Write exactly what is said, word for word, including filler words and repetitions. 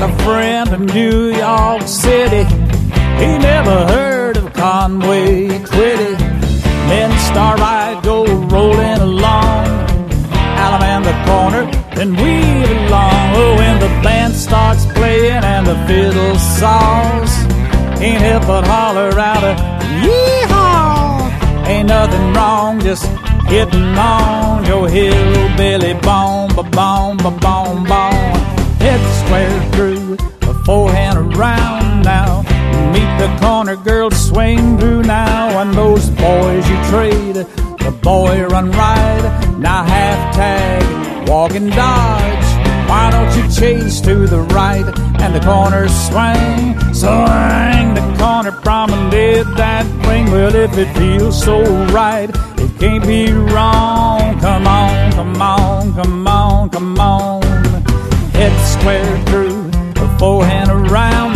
a friend in New York City. He never heard of Conway Twitty. Then Starlight go rolling along, Alabama the corner, then weave along. Oh, when the band starts playing and the fiddle saws, can't help but holler out a yee-haw. Ain't nothing wrong, just hitting on your hillbilly bone, ba-bone, ba-bone, bone. Head square through, a forehand around now. Meet the corner girl to swing through now. And those boys you trade, the boy run right. Now half tag, walk and dodge. Why don't you chase to the right and the corner swing? Swing the corner promenade that ring. Well, if it feels so right, it can't be wrong. Come on, come on, come on, come on. Head square through, the forehand around.